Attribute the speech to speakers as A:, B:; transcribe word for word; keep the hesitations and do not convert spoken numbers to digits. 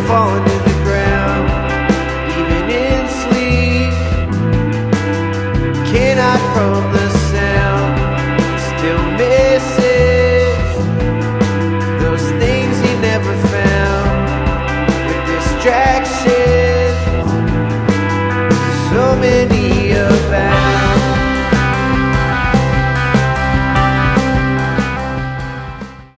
A: falling to the ground, even in sleep. Can't hide from the sound, still misses those things he never found. With distractions, so many